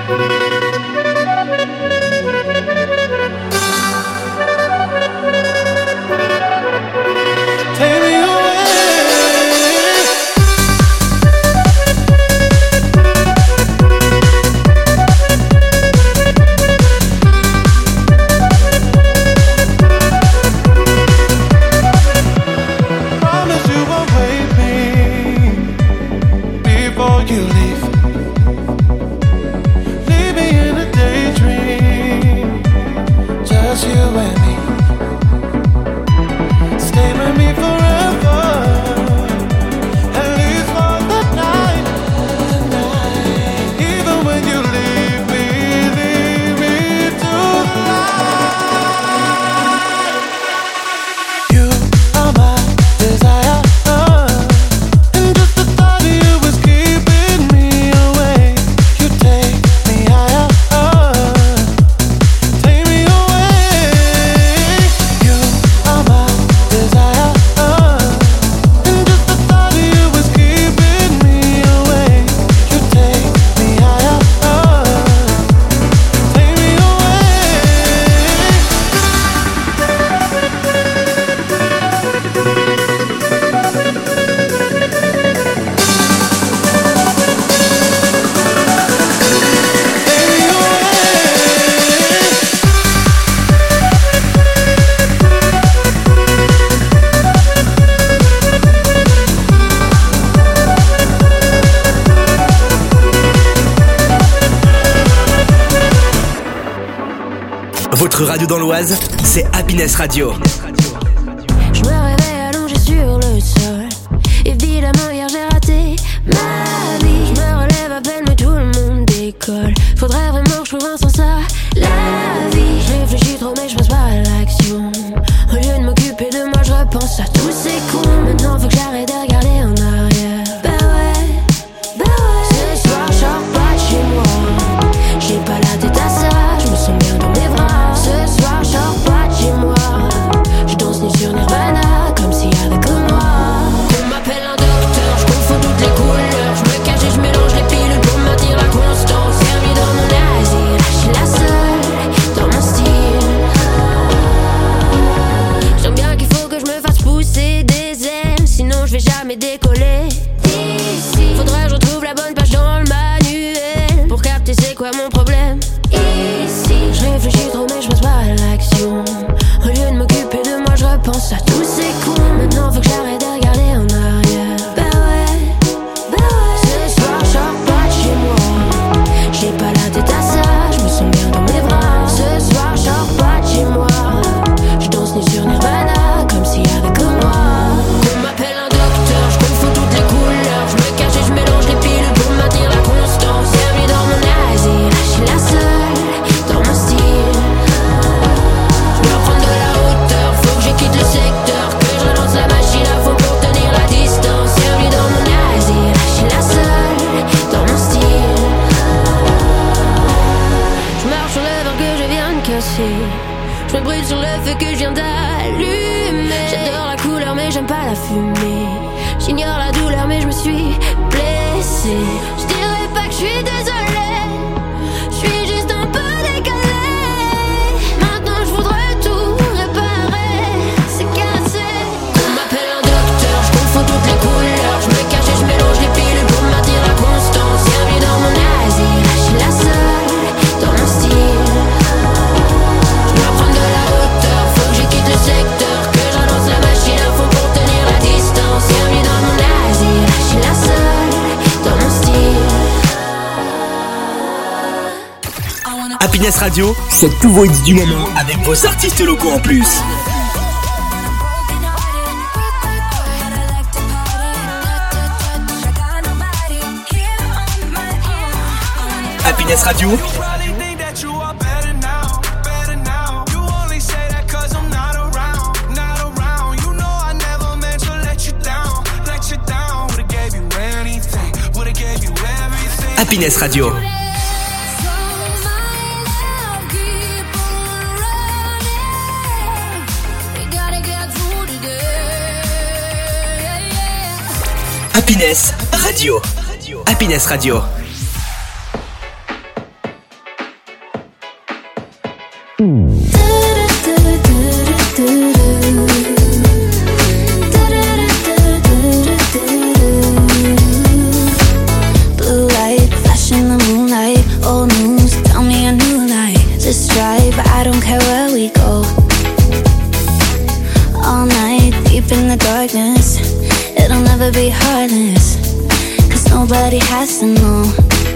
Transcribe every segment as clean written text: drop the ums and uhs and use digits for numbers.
Votre radio dans l'Oise, c'est Happiness Radio. Je me réveille allongé sur le sol. Évidemment hier j'ai raté ma vie. Je me relève à peine mais tout le monde décolle. Faudrait vraiment que je trouve un sens à la vie. Je réfléchis trop mais je passe pas à l'action. Au lieu de m'occuper de moi je repense à tous ces cons. Maintenant faut que j'arrête de regarder en arrière. Bah ouais. Ce soir je sors pas de chez moi. J'ai pas la tête à ça, je me sens bien dans mes bras. Ce soir je sors pas de chez moi. Je danse nu sur Nirvana comme s'il y avait que moi. On m'appelle un docteur, je confonds toutes les couleurs. Je me cache et je mélange les pilules pour maintenir la constance. Servi dans mon asile, je suis la seule dans mon style. J'aime bien qu'il faut que je me fasse pousser des ailes, sinon je vais jamais décoller d'ici. Faudrait que je retrouve la bonne page dans le manuel pour capter c'est quoi mon problème ici. Je réfléchis trop mais je passe pas à l'action. Au lieu de m'occuper de moi je repense à tous ces cons. Maintenant faut que j'arrête de regarder en arrière. Bah ouais. Ce soir je sors pas de chez moi. J'ai pas la tête à ça, je me sens bien dans mes bras. Ce soir je sors pas de chez moi. Je danse nu sur Nirvana comme s'il y avait que moi. On m'appelle un docteur, je confonds toutes les couleurs. Je me cache et je mélange les pilules pour maintenir la constance. Servi dans mon asile, je suis la seule dans mon style. Je dois prendre de la hauteur, faut que je quitte le secteur. Que je relance la machine à fond pour tenir la distance. Servi dans mon asile, je suis la seule dans mon style. Je marche sur le verre que je viens de casser. Je me brûle sur le feu que je viens d'allumer. J'adore la couleur mais j'aime pas la fumée. J'ignore la douleur mais je me suis blessée. Je dirais pas que je suis désolée, je suis juste un peu décalée. Maintenant je voudrais tout réparer, c'est cassé. On m'appelle un docteur, je confonds toutes les couleurs. Je me cache et je mélange les pilules pour maintenir la constance. Servi dans mon asile, je suis la seule dans mon style. Je dois prendre de la hauteur, faut que je quitte le secteur. Que je relance la machine à fond pour tenir la distance. Servi dans mon asile, je suis la seule dans mon style. Happiness Radio, c'est tous vos hits du moment avec vos artistes locaux en plus. Happiness Radio. Happiness Radio. Happiness Radio. Happiness Radio. Blue light, flashing the moonlight. Old news, tell me a new light. Just drive, I don't care where we go. All night, deep in the darkness. It'll never be heartless, 'cause nobody has to know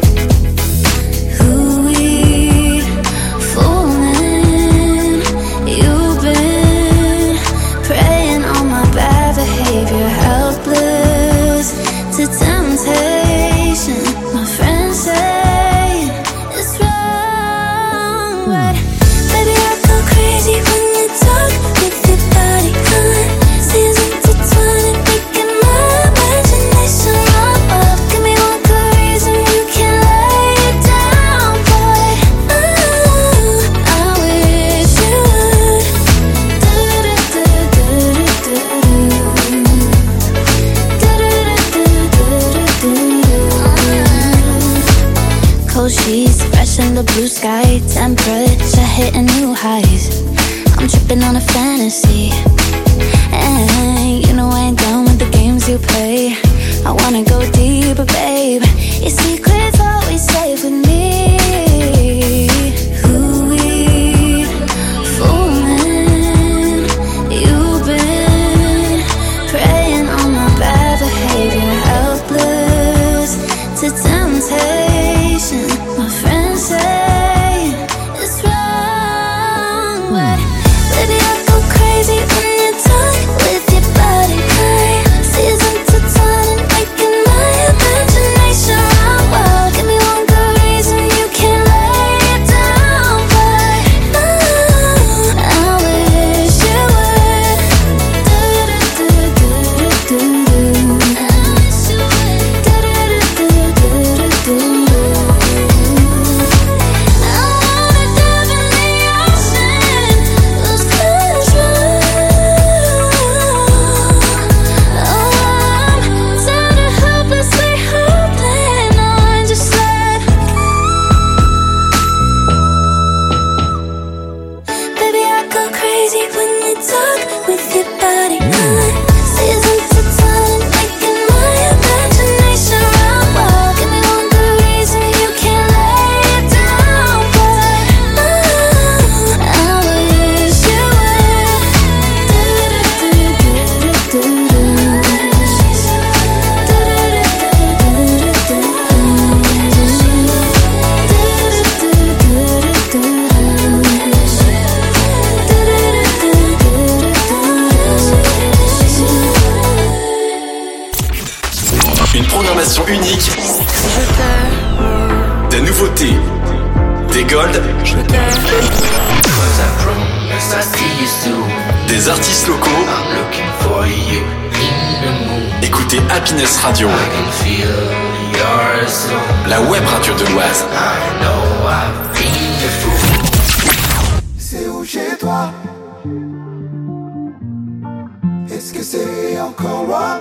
who we fooling. You've been preying on my bad behavior, helpless to temptation. My friends say it's wrong, but baby I go crazy when you talk with your body kind. Seems intertwining, making my imagination run up. Give me one good reason you can lay it down, boy. I wish you would. Cold sheets, fresh in the blue sky. Temperature hitting new highs. I'm tripping on a fantasy. And you know I ain't done with the games you play. I wanna go deeper, babe. Your secret's always safe with me. Who we fooling? You've been preying on my bad behavior, helpless to temptation. My friends say it's wrong, but baby I go crazy when you talk with your body kind. Seas intertwining, making my imagination run wild. Give me one good reason you can lay it down, but I wish you would. Baby, I go crazy when you talk with your body kind. Seas intertwining, making my imagination run wild. Give me one good reason you can lay it down, but I wish you Une programmation unique, des nouveautés, des golds, des artistes locaux. Écoutez Happiness Radio, la web radio de l'Oise. C'est où chez toi? Est-ce que c'est encore loin?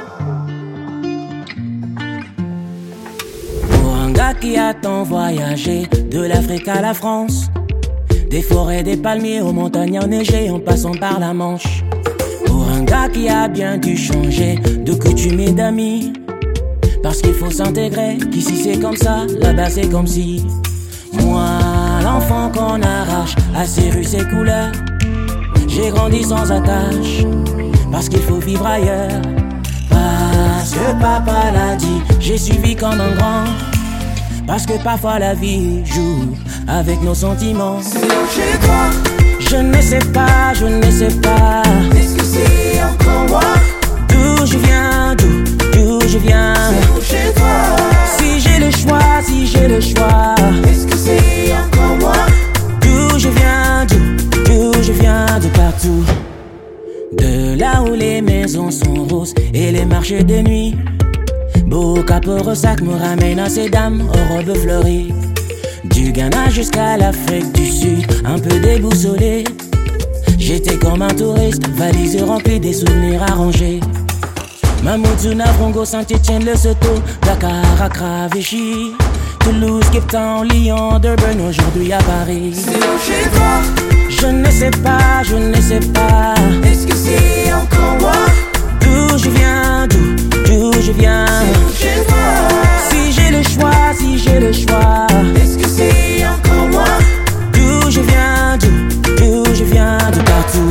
Pour un gars qui a tant voyagé, de l'Afrique à la France, des forêts, des palmiers aux montagnes enneigées en passant par la Manche. Pour un gars qui a bien dû changer de coutumes et d'amis, parce qu'il faut s'intégrer, qu'ici c'est comme ça, là-bas c'est comme si. Moi, l'enfant qu'on arrache à ses rues, ses couleurs, j'ai grandi sans attache, parce qu'il faut vivre ailleurs. Parce que papa l'a dit, j'ai suivi comme un grand. Parce que parfois la vie joue avec nos sentiments. C'est où chez toi? Je ne sais pas, je ne sais pas. Est-ce que c'est encore moi? D'où je viens, d'où je viens. C'est où chez toi? Si j'ai le choix, si j'ai le choix. Est-ce que c'est encore moi? D'où je viens, d'où je viens, de partout. De là où les maisons sont roses et les marchés de nuit. Beau capot sac me ramène à ces dames aux robes fleuries. Du Ghana jusqu'à l'Afrique du Sud, un peu déboussolé. J'étais comme un touriste, valise remplie des souvenirs arrangés. Mamoudzou, Frongo, Saint-Etienne, Lesotho, Dakar, Accra, Vichy, Toulouse, Cape Town, Lyon, Durban, aujourd'hui à Paris. C'est où chez toi? Je ne sais pas, je ne sais pas. Est-ce que c'est encore moi? D'où je viens, d'où je viens. C'est chez toi. Si j'ai le choix, si j'ai le choix. Est-ce que c'est encore moi? D'où je viens, d'où je viens, de partout.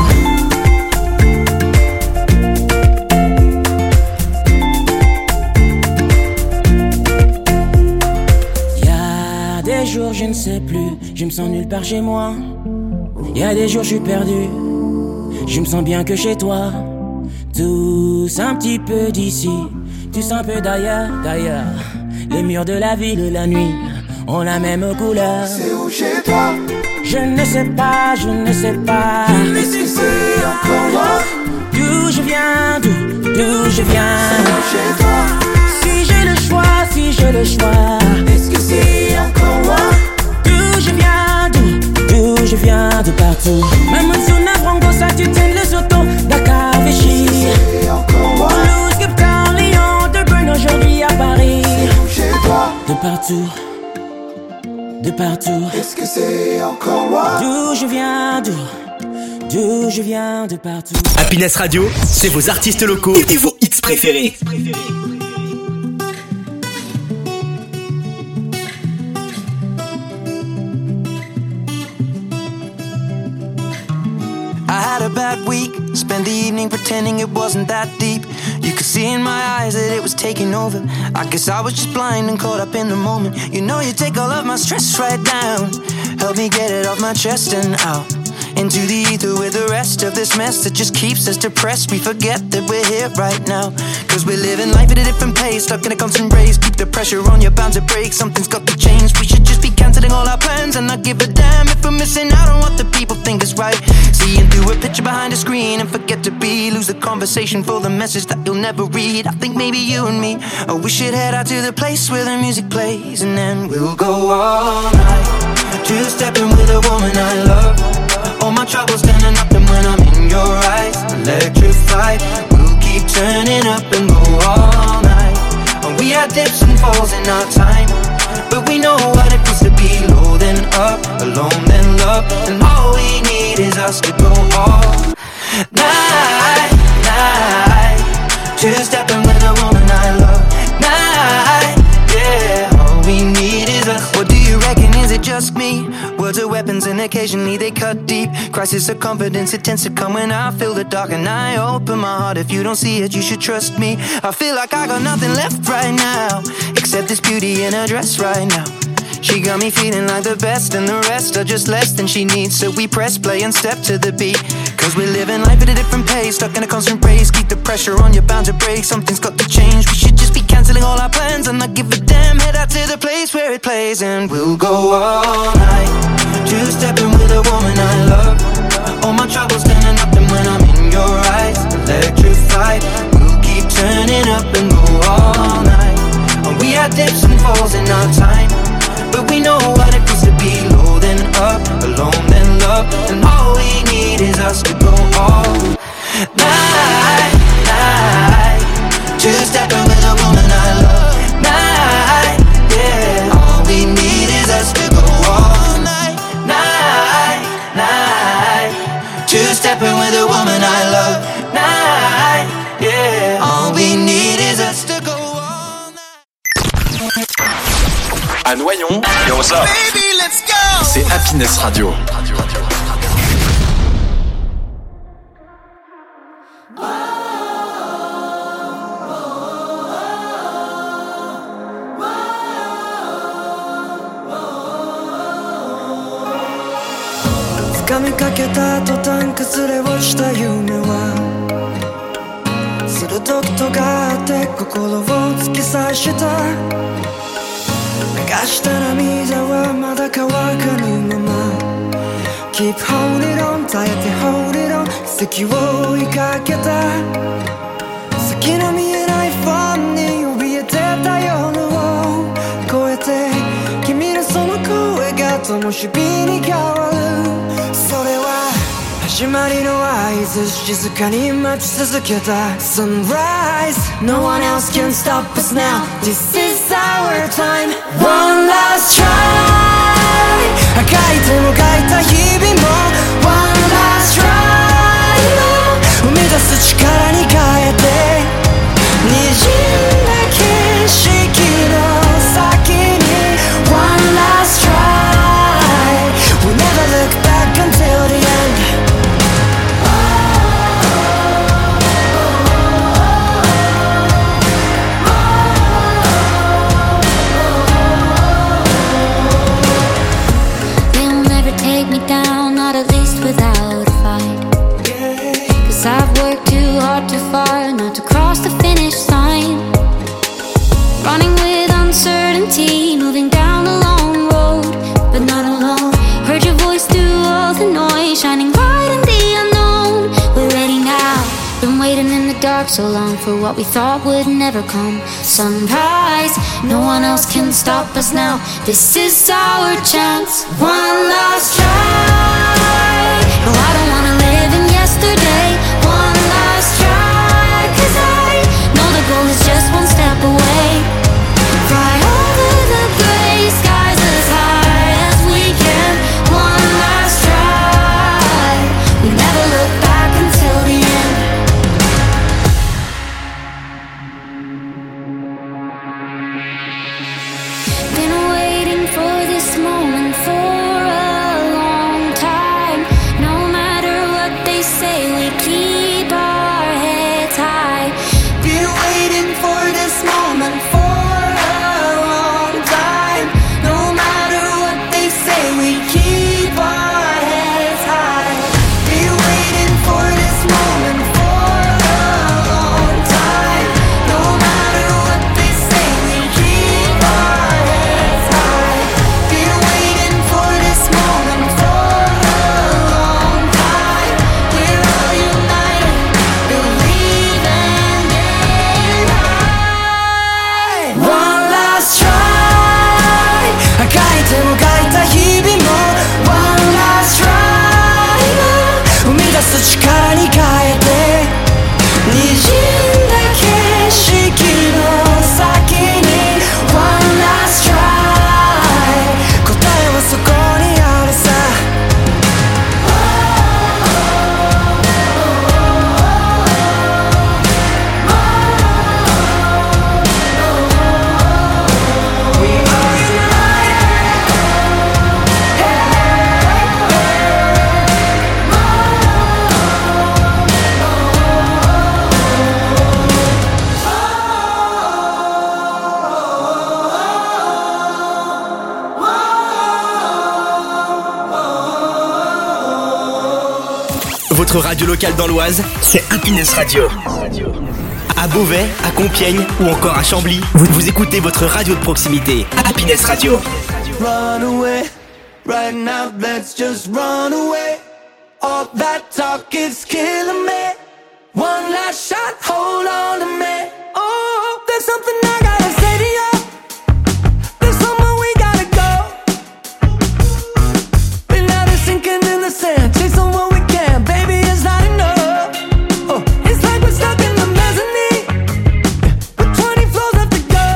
Y'a des jours je ne sais plus, je me sens nulle part chez moi. Y'a des jours je suis perdu, je me sens bien que chez toi. Tous un petit peu d'ici, tous un peu d'ailleurs, d'ailleurs. Les murs de la ville, la nuit, ont la même couleur. C'est où chez toi? Je ne sais pas, je ne sais pas. Est-ce que c'est encore moi? D'où je viens, d'où je viens. C'est où chez toi? Si j'ai le choix, si j'ai le choix. Est-ce que c'est encore moi? D'où je viens, d'où je viens, de partout. Même Tsuna, Frango, ça tu tiens le soto. Dakar, Vichy. C'est encore moi? Toulouse, Cape Town, Lyon, de Brune, aujourd'hui à Paris. C'est où chez toi? De partout, de partout. Est-ce que c'est encore moi? D'où je viens, d'où je viens, de partout. Happiness Radio, c'est vos artistes locaux et vos hits préférés. I had a bad week, spent the evening pretending it wasn't that deep. You could see in my eyes that it was taking over. I guess I was just blind and caught up in the moment. You know you take all of my stress right down, help me get it off my chest and out into the ether with the rest of this mess that just keeps us depressed. We forget that we're here right now, cause we're living life at a different pace, stuck in a constant race. Keep the pressure on, you're bound to break. Something's got to change. We should just be cancelling all our plans and not give a damn if we're missing out on what the people think is right. Seeing through a picture behind a screen and forget to be, lose the conversation for the message that you'll never read. I think maybe you and me, oh, we should head out to the place where the music plays, and then we'll go all night, two-stepping with a woman I love. All my troubles standing up, and when I'm in your eyes, electrified. We'll keep turning up and go all night. And we had dips and falls in our time, but we know what it feels to be low then up, alone then love. And all we need is us to go all night, night. Two-stepping with a woman I love. Night, yeah. All we need is us. What do you reckon? Is it just me? Words are weapons and occasionally they cut deep. Crisis of confidence, it tends to come when I feel the dark and I open my heart. If you don't see it, you should trust me. I feel like I got nothing left right now, except this beauty in her dress right now. She got me feeling like the best, and the rest are just less than she needs. So we press play and step to the beat, cause we're living life at a different pace, stuck in a constant race. Keep the pressure on, you're bound to break. Something's got to change. We should just be cancelling all our plans and not give a damn. Head out to the place where it plays, and we'll go all night, two-stepping with a woman I love. All my troubles standing up, and when I'm in your eyes, electrified. We'll keep turning up and go all night. And we had dips and falls in our time, but we know what it feels to be low then up, alone then love. And all we need is us to go all night, night. Two-stepping with a woman I love. Night, yeah. All we need is us to go all night, night, night. Two-stepping with a woman I love. Night, yeah. All we need is us to go all night. À Noyon, yo what's up? Baby, let's go! C'est Happiness Radio. 掴みかけた途端崩れ落ちた夢は鋭く尖って心を突き刺した流した涙はまだ乾かぬまま Keep holding on 耐えて hold it on 奇跡を追いかけた先の見えないファンに怯えてた夜を越えて君のその声が灯火に変わるそれは始まりの合図静かに待ち続けた Sunrise No one else can stop us now This is our time One last try 赤い手もがいた日々も me shining bright in the unknown. We're ready now. Been waiting in the dark so long for what we thought would never come. Sunrise, no one else can stop us now. This is our chance. One last try. No, I don't wanna live in yesterday. One last try, 'cause I know the goal is just one step away. Fly over the gray skies as high as we can. One last try. We never look back until the end. Been waiting for this moment for a long time. No matter what they say, we keep our heads high. Been waiting for this moment for a long time. No matter what they say, we keep our heads high. Been waiting for this moment for a long time. No matter what they say, we keep our heads high. Been waiting for this moment for a long time. We're all united, believing in high. One last try. 書いても書いた日々も One last try。 生み出す力に変えて滲んだ景色の先に One last try。 答えはそこにあるさ。 Votre radio locale dans l'Oise, c'est Happiness Radio. À Beauvais, à Compiègne ou encore à Chambly, vous écoutez votre radio de proximité, Happiness Radio. Run away, right now let's just run away. All that talk is killing me. One last shot, hold on to me. Oh, there's something I gotta say to you. There's somewhere we gotta go. Been out of sinking in the sand, chasing what we can, baby, it's not enough. Oh, it's like we're stuck in the mezzanine, with 20 floors left to go.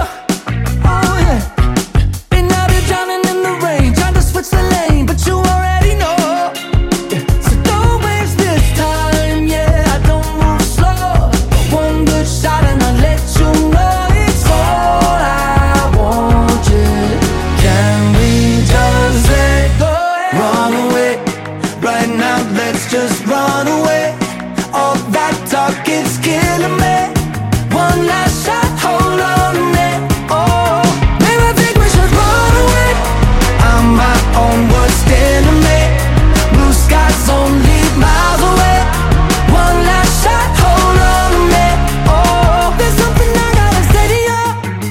Oh yeah. Been out here drowning in the rain, trying to switch the lane, but you already know. Yeah. So don't waste this time, yeah. I don't move slow. One good shot and I'll let you know it's all I want, yeah. Can we just let go? Run away, right now let's just run away. All that talk is killing me. One last shot, hold on to me. Oh, maybe I think we should run away. I'm my own worst enemy. Blue skies only miles away. One last shot, hold on to me. Oh, there's something I gotta say to you.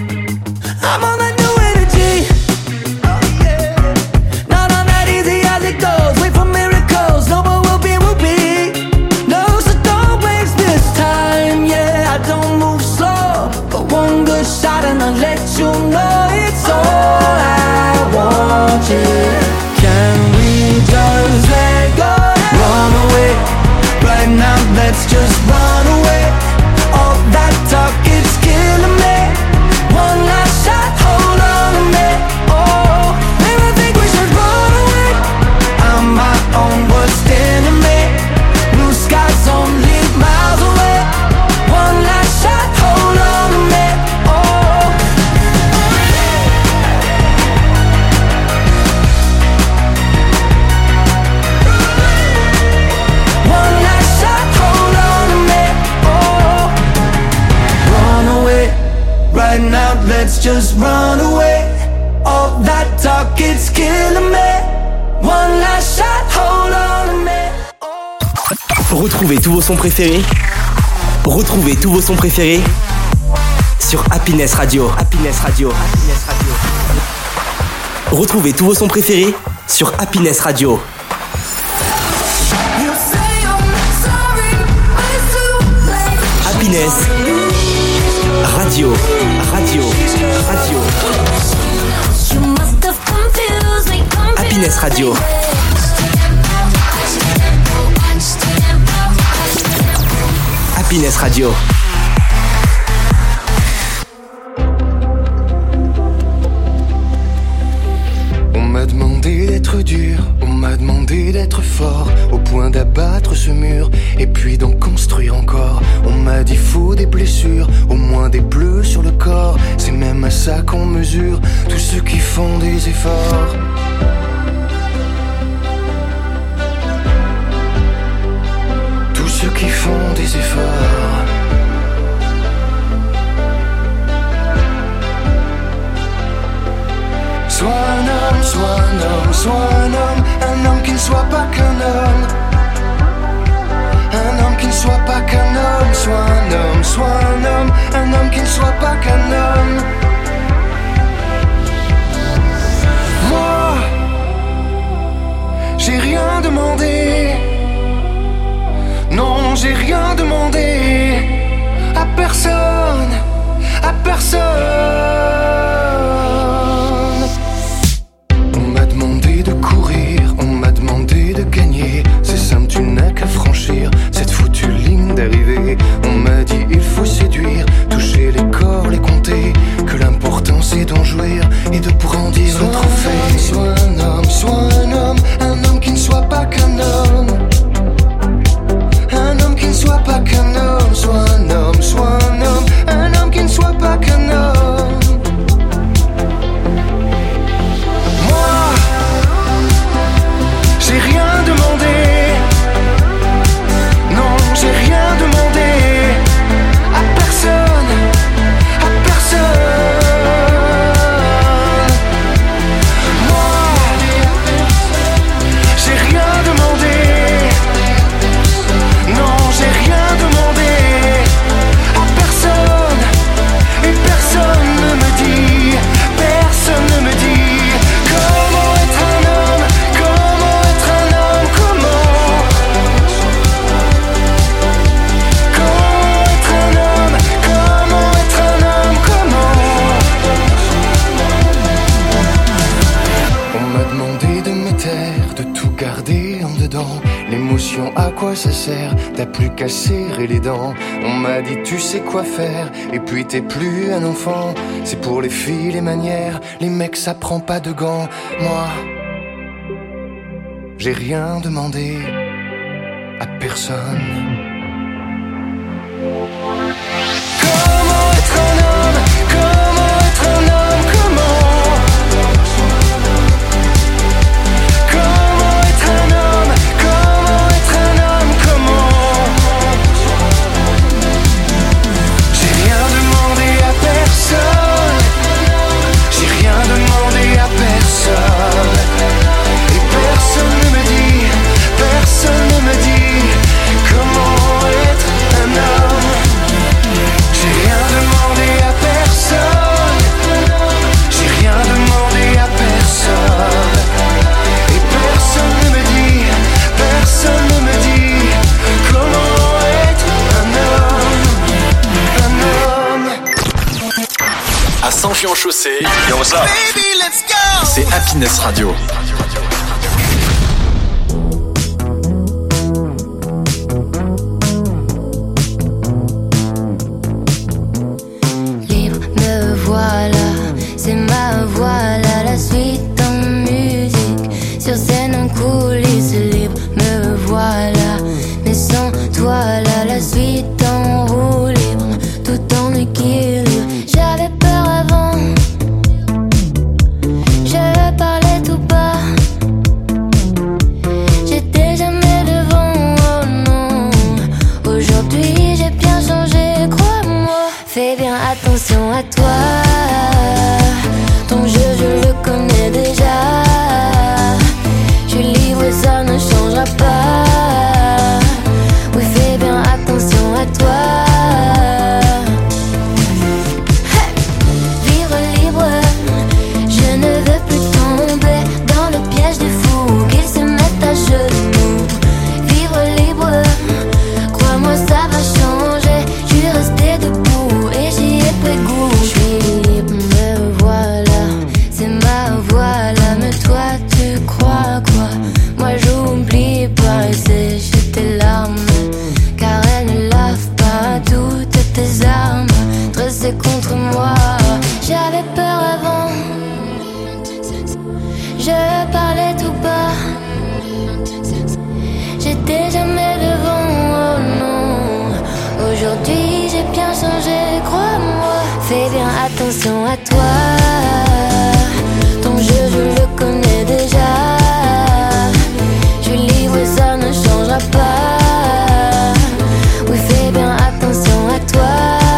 I'm on that new energy. Oh yeah. Not on that easy as it goes. Wait for miracles. No, but we'll be. No, so don't waste this time. Yeah, I don't move slow, but one good shot and I'll let you know it's all I want. Yeah. Can we just let go? Run away, right now let's just run away. All that talk is killing me. One last shot, hold on to me. Oh, maybe I think we should run away. I'm my own worst enemy. Blue skies only miles away. One last shot, hold on to me. Oh, one last shot, hold on to me. Oh, run away, right now let's just run away. All that talk is killing me. One last shot, hold on to me. Retrouvez tous vos sons préférés. Retrouvez tous vos sons préférés sur Happiness Radio. Happiness Radio. Happiness Radio. Retrouvez tous vos sons préférés sur Happiness Radio. Happiness Radio. Happiness Radio. Happiness Radio. On m'a demandé d'être dur, on m'a demandé d'être fort, au point d'abattre ce mur, et puis d'en construire encore. On m'a dit faut des blessures, au moins des bleus sur le corps. C'est même à ça qu'on mesure tous ceux qui font des efforts. Tous ceux qui font des efforts. Sois un homme, sois un homme, sois un homme qui ne soit pas qu'un homme. Un homme qui ne soit pas qu'un homme, sois un homme, sois un homme qui ne soit pas qu'un homme. Moi, j'ai rien demandé. Non, j'ai rien demandé à personne, à personne. On m'a demandé de courir, on m'a demandé de gagner. C'est simple, tu n'as qu'à franchir cette foutue ligne d'arrivée. On m'a dit il faut séduire, toucher les corps, les compter, que l'important c'est d'en jouir et de brandir le trophée. Sois un homme qui ne soit pas qu'un homme. Un homme qui ne soit pas qu'un homme. Sois un homme qui ne soit pas qu'un homme. Moi, j'ai rien demandé. Non, j'ai rien demandé à personne, à personne. Moi, j'ai rien demandé. Non, j'ai rien demandé à personne. Et personne ne me dit comment être un homme, comment être un homme, comment être un homme, comment être un homme, comment. On m'a demandé de me taire, de tout garder en dedans. L'émotion, à quoi ça sert? T'as plus qu'à serrer les dents. On m'a dit tu sais quoi faire, et puis t'es plus un enfant. C'est pour les filles les manières, les mecs ça prend pas de gants. Moi, j'ai rien demandé à personne. Comment être un homme, comment être un homme, comment être un homme, comment être un homme, comment. J'ai rien demandé à personne. J'ai rien demandé à personne. Et personne ne me dit comment être un homme. J'ai rien demandé à personne. J'ai rien demandé à personne. Et personne ne me dit comment être un homme. À Saint-Jean-Chaussée, yo what's up? Baby, let's go! C'est Happiness Radio. Libre, me voilà, c'est ma voix là, la suite en musique. Sur scène en coulisses, libre, me voilà. Mais sans toi là, la suite en roue libre, tout en équilibre. J'avais peur avant, je parlais tout bas. J'étais jamais devant, oh non. Aujourd'hui j'ai bien changé, crois-moi. Fais bien attention à toi. Ton jeu je le connais déjà. attention à toi. Ton jeu je le connais déjà. Je suis libre, ça ne changera pas. Oui, fais bien attention à toi.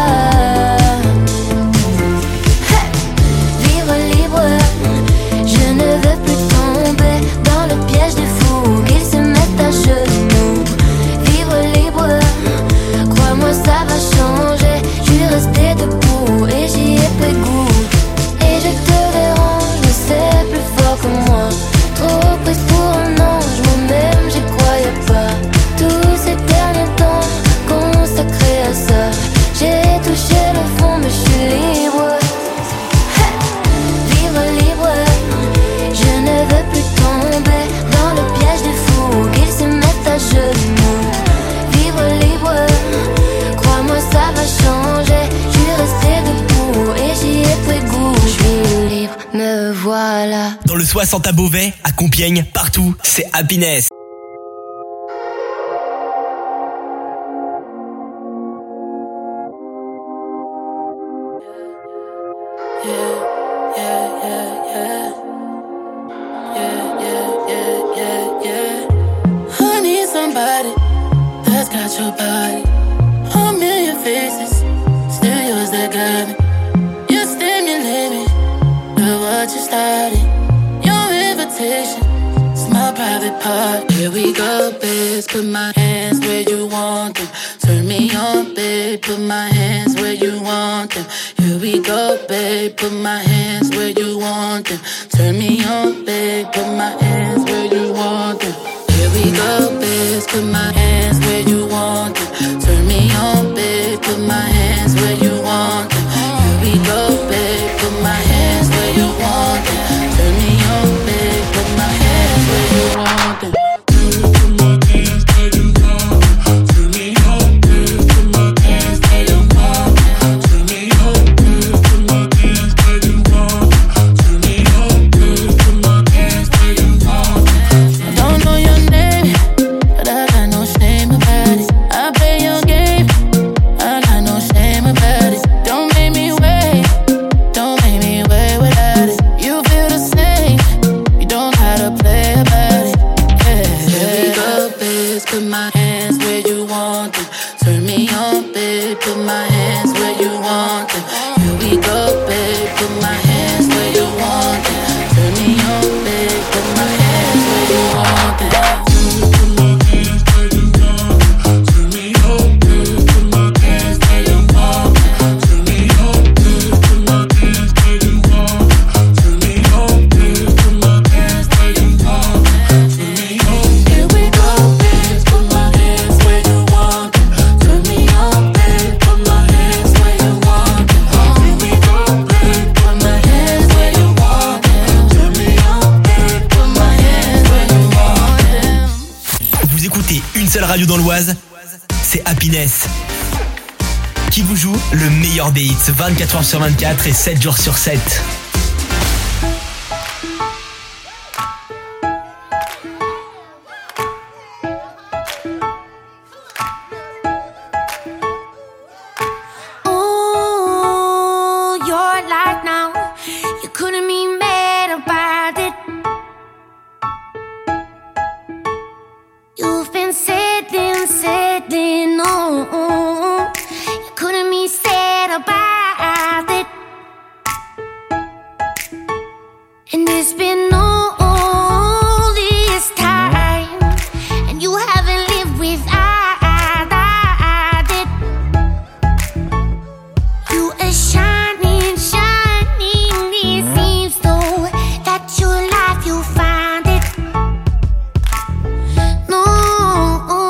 Vivre libre, je ne veux plus tomber dans le piège des fous qui se mettent à genoux. Vivre libre, crois-moi ça va changer. Je suis restée debout et j'y ai pris goût. Et je te dérange, mais c'est plus fort que moi. Trop prise pour un ange, moi-même j'y croyais pas. Tous ces derniers temps consacrés à ça, j'ai touché le fond mais je suis libre. Vivre libre, je ne veux plus tomber dans le piège des fous qui se mettent à genoux. Vivre libre, crois-moi ça va changer. Je suis restée debout et j'y ai pris goût. Je suis libre, me voilà. Dans le 60 à Beauvais, à Compiègne, partout, c'est Happiness. I need somebody that's got your body. A million faces, still yours that got me. You stimulate me, look what you started. Your invitation, it's my private part. Here we go, babe, put my hands where you want them. Turn me on, babe, put my hands where you want them. Here we go, babe, put my hands where you want them. Turn me on, babe, put my hands where you want them. Here we go, babe, put my hands where you want them. Turn me on, babe, put my hands where you want them. Here we go, babe, put my hands where you want them. Turn me on, babe, put my hands where you want them. Radio dans l'Oise, c'est Happiness qui vous joue le meilleur des hits 24h sur 24 et 7 jours sur 7. No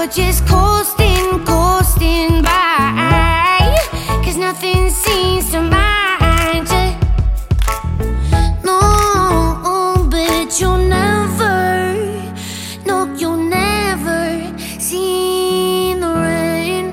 You're just coasting, coasting by, 'cause nothing seems to mind you. No, but you'll never, no, you'll never see the rain.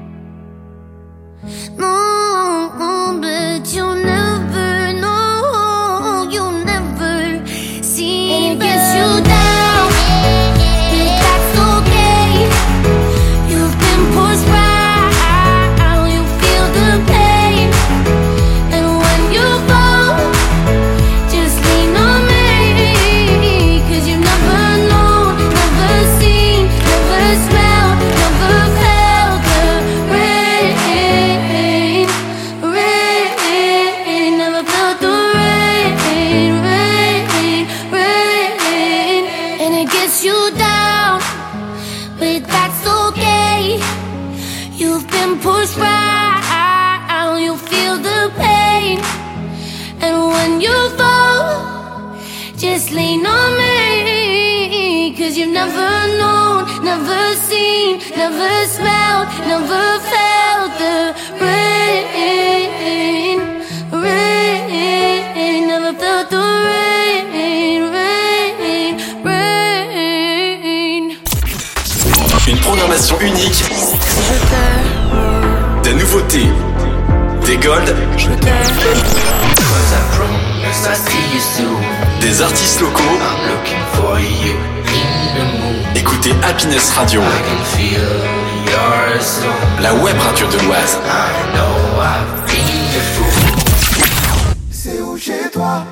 No, but you'll never, no, you'll never see. And it gets you down, but that's okay. You've been pushed right, you feel the pain. And when you fall, just lean on me, 'cause you've never known, never seen, never smelled, never felt the rain, rain, never felt the rain, rain, rain. And it gets you down, but that's okay. You've been pushed right, you feel the pain. And when you fall, just lean on me, 'cause you've never known, never seen, never smelled, never felt the rain, rain, never felt the rain, rain, rain. Une programmation unique, Je t'aime, des nouveautés, des golds, je t'aime. des artistes locaux. Écoutez Happiness Radio, la web radio de l'Oise. C'est où chez toi?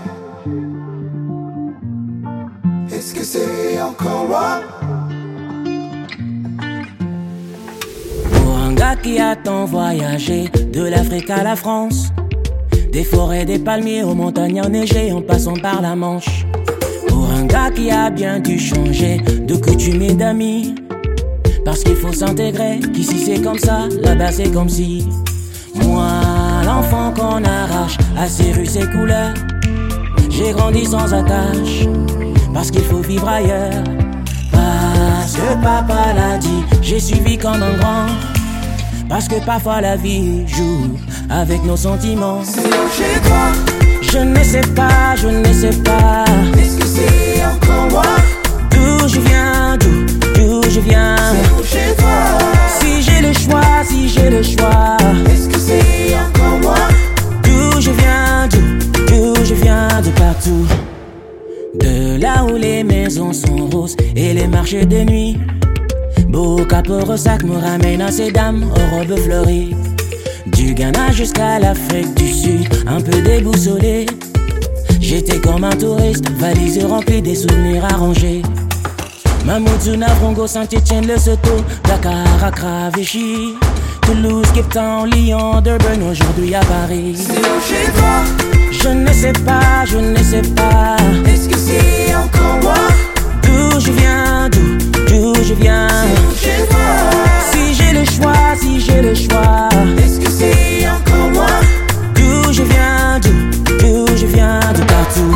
Est-ce que c'est encore loin? Pour un gars qui a tant voyagé, de l'Afrique à la France, des forêts, des palmiers aux montagnes enneigées en passant par la Manche. Pour un gars qui a bien dû changer de coutumes et d'amis, parce qu'il faut s'intégrer, qu'ici c'est comme ça, là-bas c'est comme si. Moi, l'enfant qu'on arrache à ses rues, ses couleurs, j'ai grandi sans attache, parce qu'il faut vivre ailleurs. Parce que papa l'a dit, j'ai suivi comme un grand. Parce que parfois la vie joue avec nos sentiments. C'est où chez toi? Je ne sais pas, je ne sais pas. Est-ce que c'est encore loin? D'où je viens, d'où je viens. C'est où chez toi? Si j'ai le choix, si j'ai le choix. Est-ce que c'est encore loin? D'où je viens, d'où je viens, de partout. De là où les maisons sont roses et les marchés de nuit. Beau capot sac me ramène à ces dames aux robes fleuries. Du Ghana jusqu'à l'Afrique du Sud, un peu déboussolé. J'étais comme un touriste, valise remplie des souvenirs arrangés. Mamoudzou, Navrongo, Saint-Etienne, Lesotho, Dakar, Accra, Vichy, Toulouse, Cape Town, Lyon, Durban, aujourd'hui à Paris. C'est où chez toi? Je ne sais pas, je ne sais pas. Est-ce que c'est encore loin? D'où je viens, d'où je viens. C'est où chez toi? Si j'ai le choix, si j'ai le choix. Est-ce que c'est encore loin? D'où je viens, d'où je viens, de partout.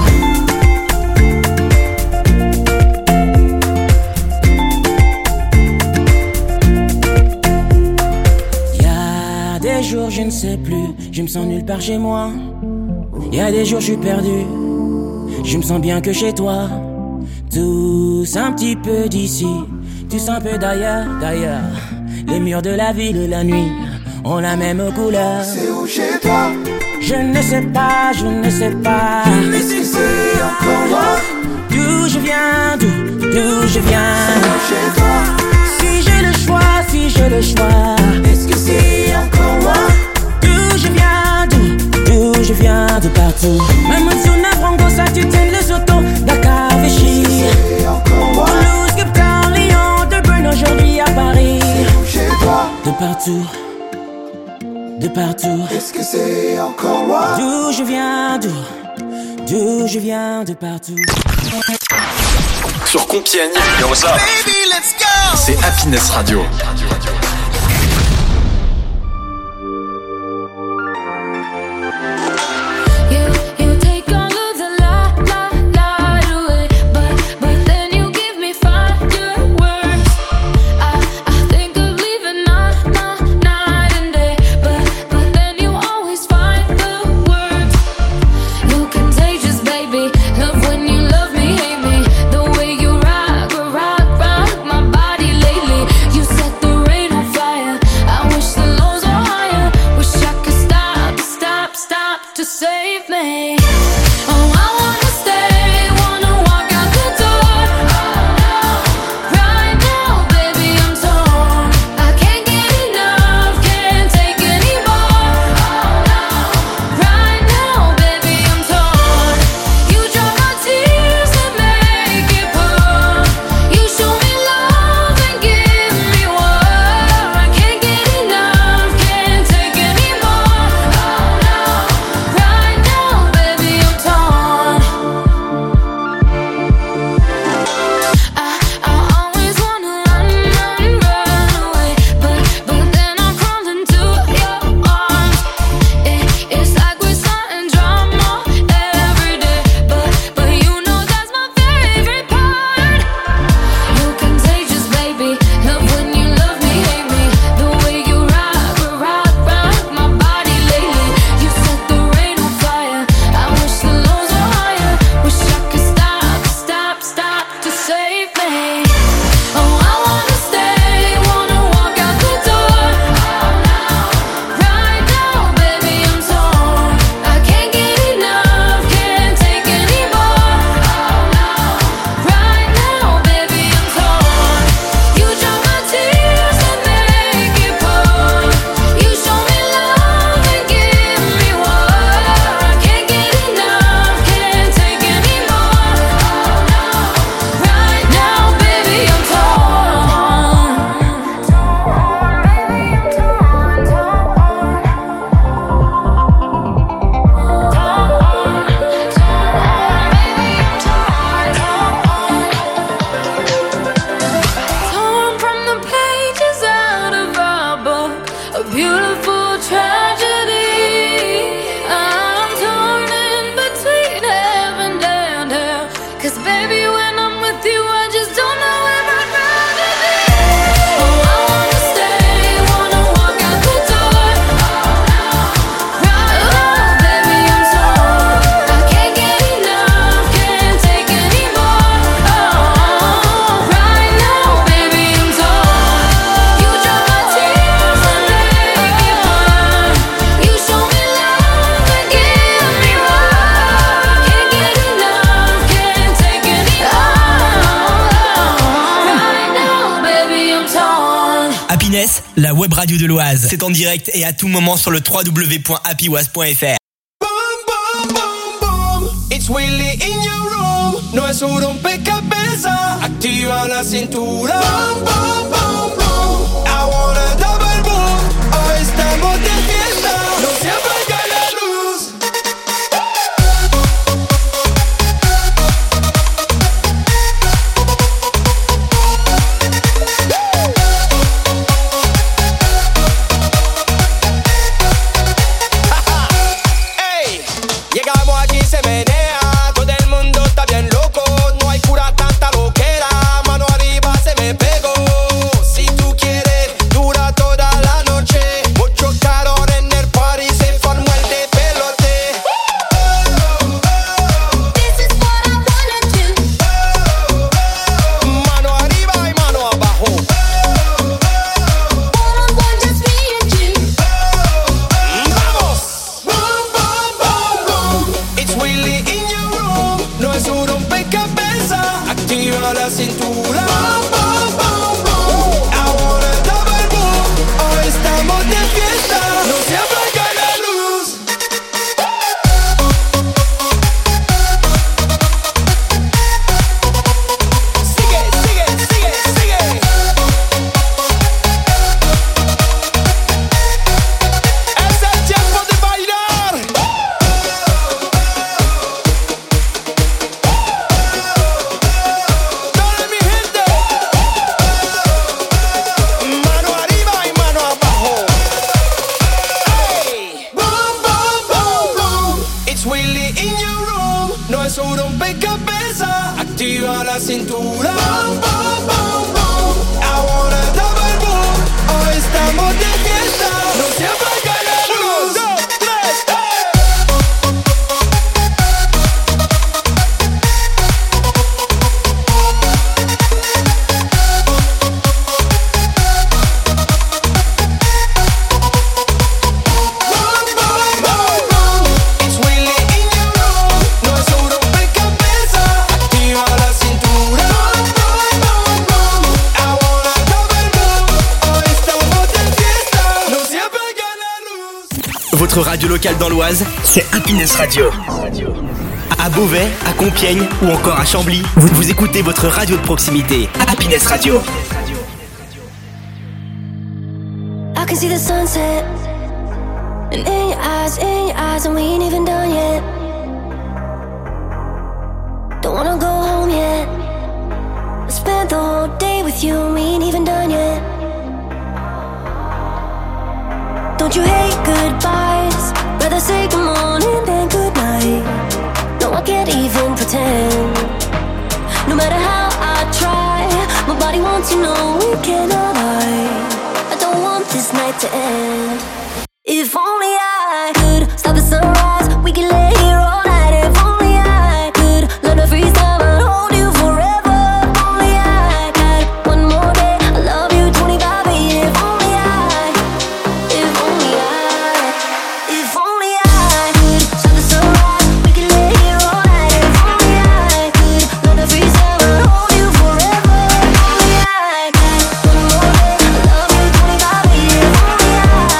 Y'a des jours je ne sais plus, je me sens nulle part chez moi. Y'a des jours je suis perdu, je me sens bien que chez toi. Tous un petit peu d'ici, tous un peu d'ailleurs, d'ailleurs. Les murs de la ville la nuit ont la même couleur. C'est où chez toi? Je ne sais pas, je ne sais pas. Est-ce que c'est encore loin? D'où je viens, d'où je viens. C'est où chez toi? Si j'ai le choix, si j'ai le choix. Est-ce que c'est encore loin? D'où je viens, d'où je viens, de partout. Mamoudzou, Navrongo, Saint-Etienne, Lesotho, Dakar, Vichy, C'est encore loin? Toulouse, Cape Town, Lyon, Durban, aujourd'hui à Paris. C'est où chez toi? De partout, de partout. Est-ce que c'est encore loin? D'où je viens, d'où je viens, de partout. Sur Compiègne, Baby, let's go! c'est Happiness Radio. You take all of the light away, but then you give me fireworks. I Happiness, la web radio de l'Oise. C'est en direct et à tout moment sur le www.happyoise.fr. It's Willy in your room. No es un rompecabezas. Activa la cintura. Boom, boom, boom, boom. I wanna double boom. Hoy estamos de fiesta. No se apaga la luz. Hey, llegamos aquí se menea. Votre radio locale dans l'Oise, c'est Happiness Radio. À Beauvais, à Compiègne ou encore à Chambly, vous écoutez votre radio de proximité, Happiness Radio. I can see the sunset, and in your eyes, and we ain't even done yet. Don't wanna go home yet. I spent the whole day with you, and we ain't even done yet. Don't you hate goodbyes? Rather say good morning than good night. No, I can't even pretend. No matter how I try, my body wants to know we cannot hide. I don't want this night to end. If only I could stop the sunrise, we could lay here all night. If only I could learn to freeze time and hold you forever. If only I had one more day, I love you 25 years. If only I could stop the sunrise, we could lay here all night. If only I could learn to freeze time and hold you forever. If only I had one more day, I love you 25 years. If only I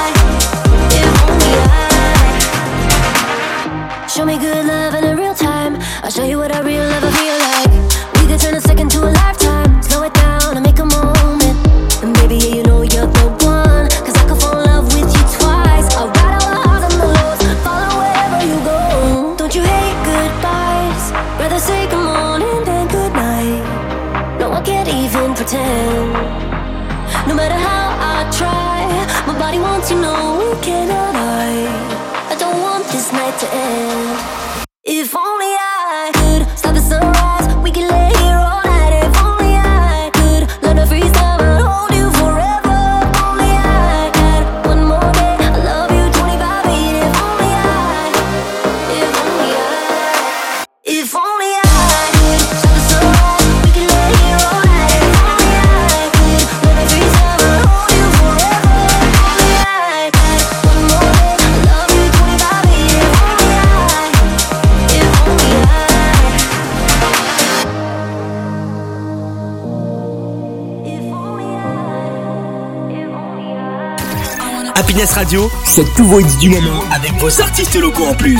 Happiness Radio, c'est tous vos hits du moment avec vos artistes locaux en plus.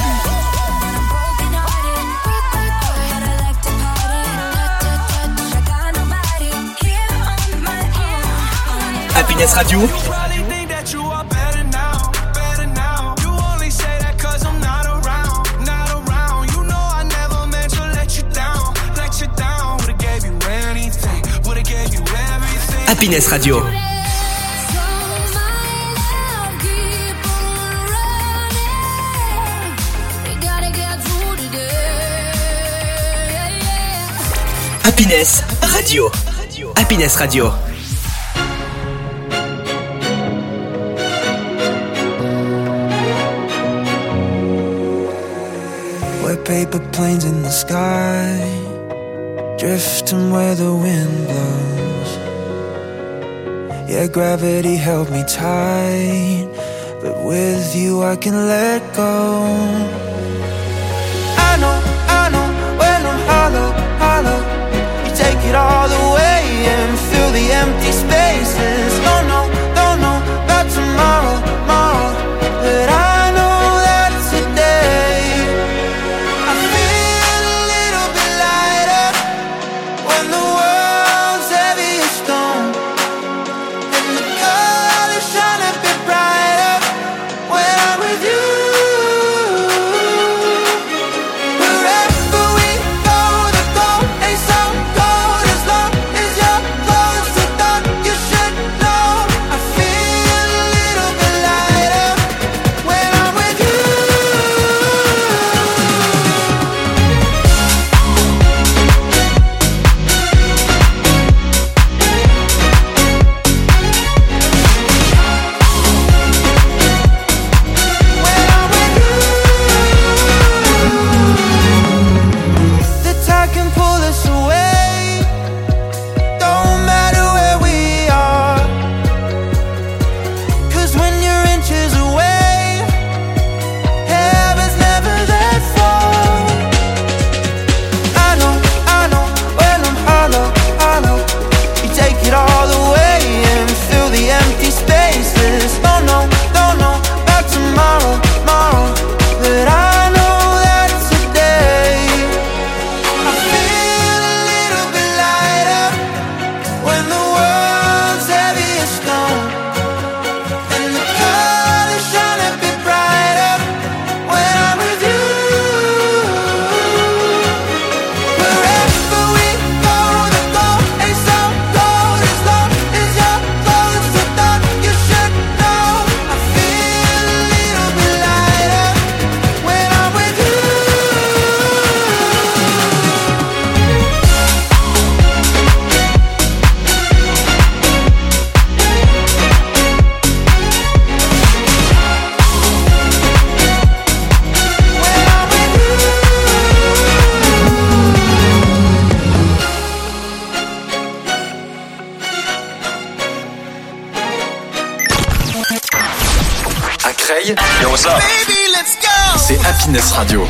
Happiness Radio. Happiness Radio. Happiness Radio. Happiness Radio. We're paper planes in the sky, drifting where the wind blows. Yeah, gravity held me tight, but with you I can let go. I know, when I'm hollow, you take it all away and fill the empty spaces. Don't know about tomorrow, but I know that today I feel a little bit lighter when the world's heavy as stone, and the colors shine a bit brighter when I'm with you. Wherever we go, the goal ain't so cold as long as you're close to dawn. You should know I feel a little bit lighter when I'm with you. The tide can pull us away, don't matter where we are, 'cause when you're inches away, heaven's never that far. I know, when I'm hollow, you take it all away and fill the empty spaces. Don't know about tomorrow, but I know that today I feel a little bit lighter when the world's heavy as stone, and the colors shine a bit brighter when I'm with you. Wherever we go, the goal ain't so cold as long as you're close to dawn. You should know I feel a little bit lighter when I'm with you. À Creil, et on sort. C'est Happiness Radio.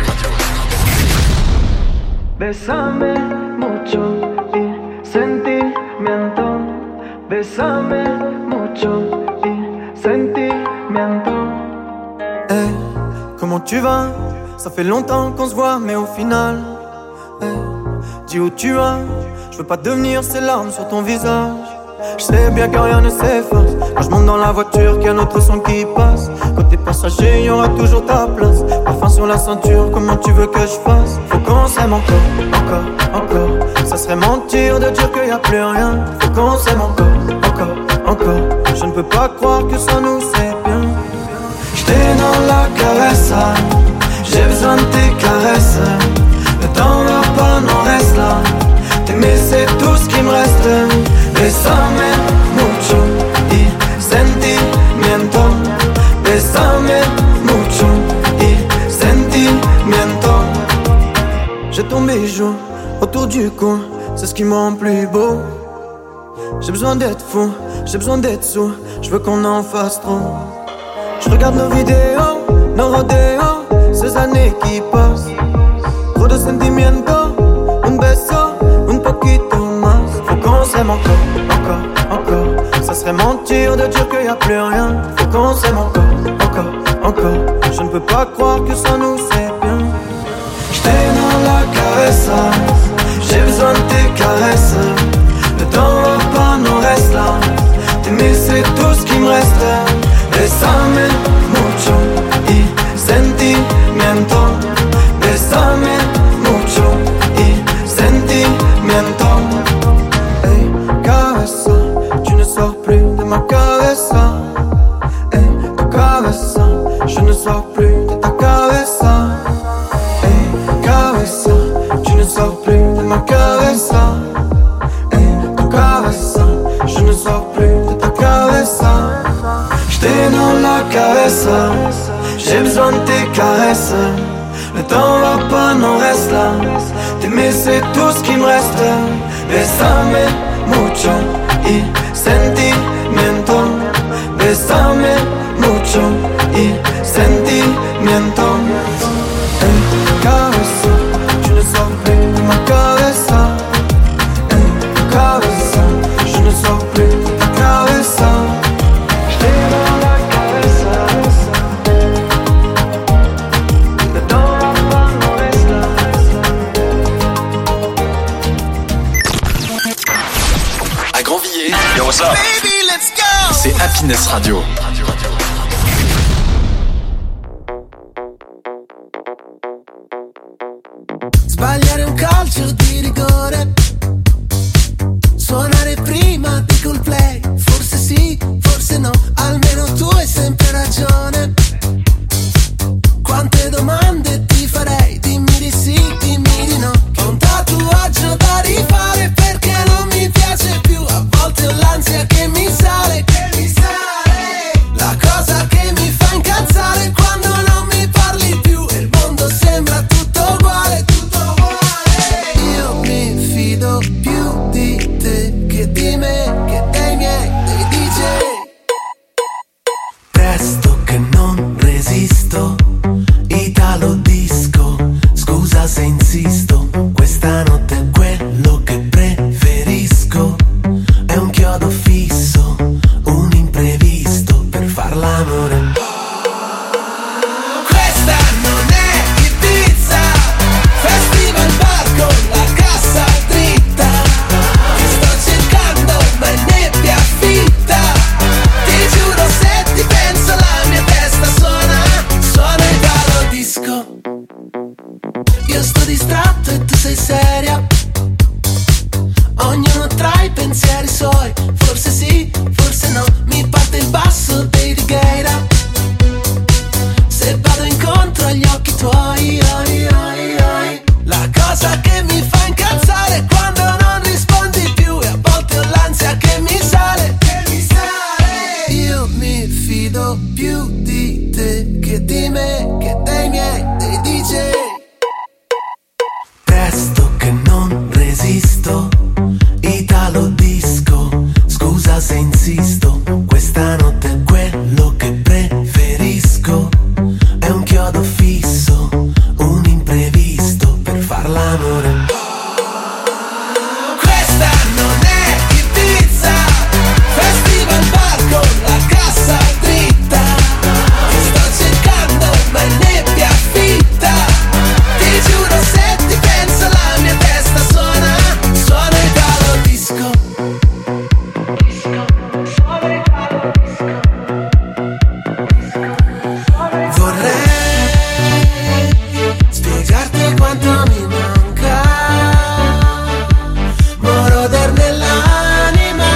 Bésame mucho y sentimiento. Bésame mucho y sentimiento. Hey, comment tu vas? Ça fait longtemps qu'on se voit, mais au final, hey, dis où tu vas. Je veux pas devenir ces larmes sur ton visage. Je sais bien que rien ne s'efface. Quand je monte dans la voiture, qu'il y a notre son qui passe. Côté passager, il y aura toujours ta place. Parfum sur la ceinture, comment tu veux que je fasse? Faut qu'on s'aime encore. Ça serait mentir de dire qu'il y a plus rien. Faut qu'on s'aime encore. Je ne peux pas croire que ça nous c'est bien. J'étais dans la caresse, j'ai besoin de tes caresses. Le temps meurt pas, non reste là. T'aimer c'est tout ce qui me reste. Bésame mucho y sentimiento. Bésame mucho y sentimiento. J'ai ton bijou autour du cou, c'est ce qui me rend plus beau. J'ai besoin d'être fou, j'ai besoin d'être sous. Je veux qu'on en fasse trop. Je regarde nos vidéos, nos rodéos, ces années qui passent. Trop de sentimiento, un beso, un poquito más. Faut qu'on s'aime encore. Ça serait serait mentir de dire qu'il n'y a plus rien. Faut qu'on s'aime encore, encore, encore. Je ne peux pas croire que ça nous fait bien. J't'ai dans la caresse, j'ai besoin de tes caresses. Le temps va pas, non reste là. T'aimer c'est tout ce qui me reste. Bésame mucho y sentimiento. Bésame mucho y sentimiento. Hey, cabeza, tu ne sors plus de ma cabeza. Hey, tu cabeza, je ne sors plus de ta cabeza. Hey, cabeza, tu ne sors plus de ma cabeza. Hey, tu cabeza, je ne sors plus de ta cabeza. J't'ai dans la cabeza, j'ai besoin de tes caresses. Le temps va pas, non reste là. T'aimer c'est tout ce qui me reste. Bésame mucho y sentimiento. Bésame mucho y sentimiento. Hey, cabeza, tu ne sors plus de ma cabeza. Hey, cabeza, je ne sors plus de ta cabeza. J't'ai dans la cabeza. Le temps va pas, non reste là. À Grandvilliers, yo what's up? Baby, let's go. C'est Happiness Radio. Sbagliare un calcio di rigore, suonare prima di Coldplay. Forse sì, forse no, almeno tu hai sempre ragione. Quante domande ti farei, dimmi di sì, dimmi di no. Ho un tatuaggio da rifare perché non mi piace più. A volte ho l'ansia che mi sale, la cosa che mi fa incazzare quando non mi parli più e il mondo sembra tutto uguale, tutto uguale. Io mi fido più di te che di me, che dei miei, dei DJ. Presto che non resisto, Italo disco, scusa se insisto, questa notte è quello che preferisco. È un chiodo fisso, un imprevisto per far l'amore. Questa non è Ibiza, festival bar con la cassa dritta. Ti sto cercando ma è nebbia fitta. Ti giuro se ti penso la mia testa suona Italo disco. Io sto distratto e tu sei seria. Ognuno tra i pensieri suoi. Forse sì, forse no. Mi parte il basso dei Righeira. Se vado incontro agli occhi tuoi, la cosa che mi fa incazzare è quando non rispondi più. E a volte ho l'ansia che mi sale, Io mi fido più di te che di me, che dei miei, dei DJ. Presto che non resisto, Italo disco, scusa se insisto, questa notte è quello che preferisco. È un chiodo fisso, un imprevisto per far l'amore. Questa non è Ibiza, festival bar con la cassa dritta. Ti sto cercando ma è nebbia fitta. Ti giuro se ti penso la mia testa suona Italo disco. Vorrei spiegarti quanto mi manca, moroder nell'anima.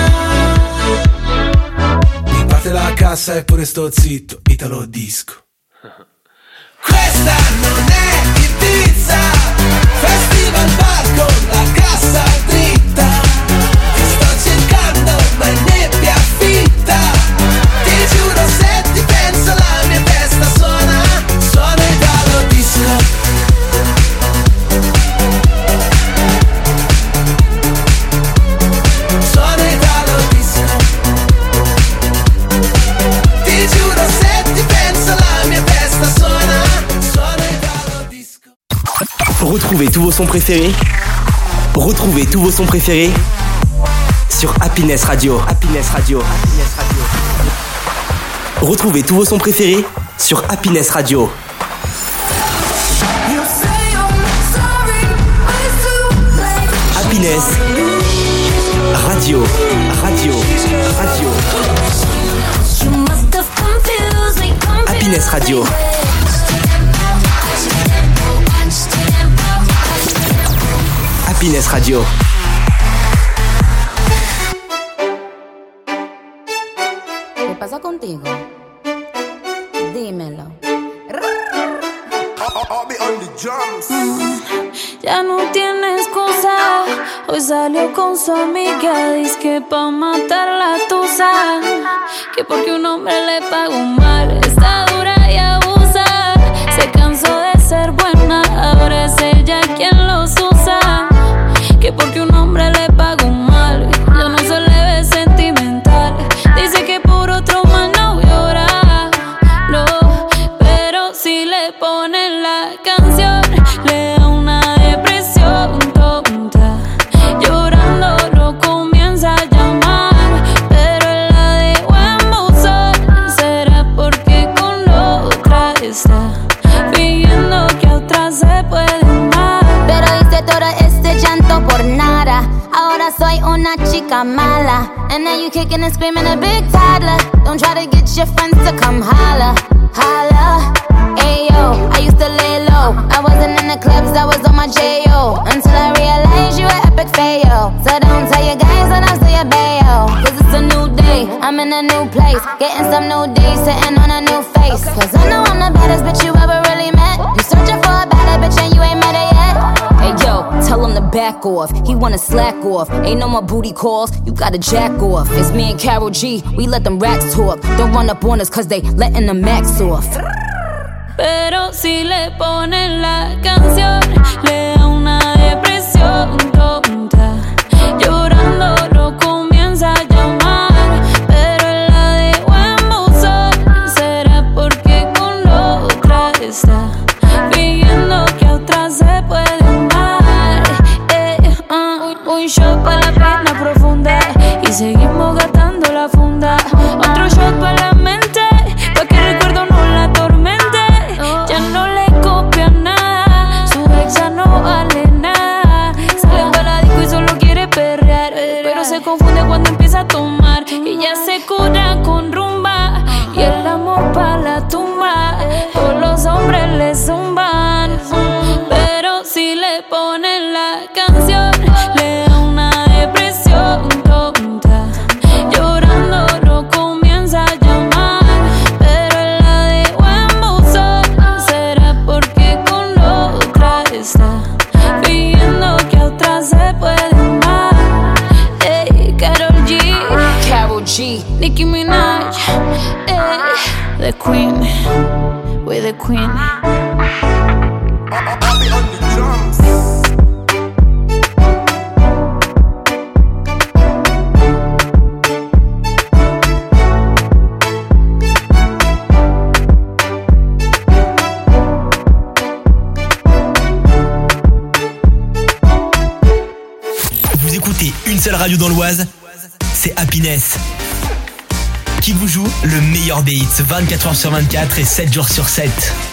Mi parte la cassa e pure sto zitto, Italo disco. Questa non è Ibiza, festival bar con la cassa dritta. Ti sto cercando ma è nebbia fitta. Ti giuro se ti penso la mia testa suona Italo disco. Suona Italo disco. Ti giuro se ti penso la mia testa suona Italo disco. Retrouvez tous vos sons préférés. sur Happiness Radio. Happiness Radio. Happiness Radio. Retrouvez tous vos sons préférés sur Happiness Radio. Happiness Radio. Radio. Radio. Happiness Radio. Happiness Radio. ¿Qué pasa contigo? Dímelo. Ya no tiene excusa. Hoy salió con su amiga. Dice que pa' matar la tusa. Que porque un hombre le pagó mal. Está dura y abusa. Se cansó de ser buena. Ahora es ella quien los usa. Que porque un hombre le pagó mal. Ya no se le ve sentimental. Dice que por otro más no llora. No, pero si le ponen la canción, le da una depresión tonta. Llorando lo comienza a llamar, pero él la dejó en buzón. ¿Será porque con la otra está fingiendo que a otra se puede amar? Pero hice todo este llanto por nada. Ahora soy una chica mala. And now you kicking and screaming a big toddler. Don't try to get your friends to come holla. Holla. Ayo, I used to lay low. I wasn't in the clubs, I was on my J.O. Until I realized you were epic fail. So don't tell your guys that I'm still your bayo. Cause it's a new day, I'm in a new place. Getting some new days, sitting on a new face. Cause I know I'm the baddest bitch you ever really met. You searching for a better bitch and you ain't met her yet. Hey yo, tell him to back off. He wanna slack off. Ain't no more booty calls, you gotta jack off. It's me and Karol G, we let them racks talk. Don't run up on us cause they letting the max off. Pero si le ponen la canción, le da una depresión tonta. Llorando lo comienza a llamar, pero él la dejó en buzón. ¿Será porque con la otra está fingiendo que a otra se puede amar? Un shot pa' la pena profunda y seguimos gastando la funda. Otro shot pa' la mente, pa' que el recuerdo no la atormente. Ya no le copia nada, su ex ya no vale nada. Sale pa' la disco y solo quiere perrear, pero se confunde cuando empieza a tomar. Y ya se cura con rumba y el amor pa' la tumba. Todos los hombres le zumban, pero si le ponen la canción, le da una depresión tonta. Llorando lo comienza a llamar, pero él la dejó en buzón. ¿Será porque con la otra está fingiendo que a otra se puede amar? Hey, Karol G, Nicki Minaj, the queen, we're the queen. Vous écoutez une seule radio dans l'Oise, c'est Happiness. Qui vous joue le meilleur des hits 24h sur 24 et 7 jours sur 7.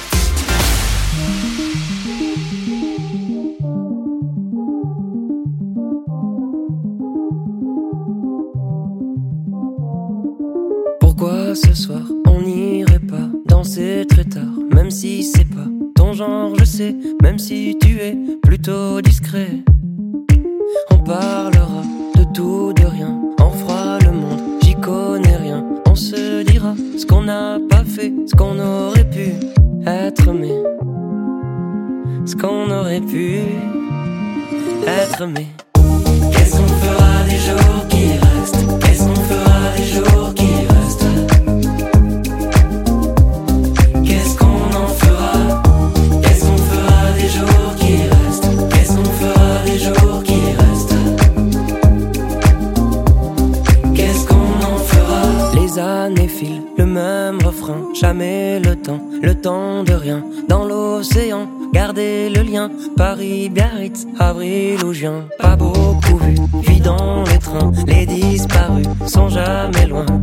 Pourquoi ce soir on n'irait pas danser très tard, même si c'est pas ton genre, je sais, même si tu es plutôt discret. On parlera de tout, de rien, on fera le monde, j'y connais rien. On se dira ce qu'on n'a pas fait, ce qu'on aurait pu être, mais ce qu'on aurait pu être, mais qu'est-ce qu'on fera des jours qui restent? Qu'est-ce qu'on fera des jours qui restent? Qu'est-ce qu'on en fera? Qu'est-ce qu'on fera des jours qui restent? Qu'est-ce qu'on fera des jours qui restent? Qu'est-ce qu'on en fera? Les années filent, le même refrain, jamais le temps de rien. Dans l'océan, gardez le lien, Paris, Biarritz, avril ou juin. Pas beaucoup plus. Vis dans les trains, les disparus sont jamais loin.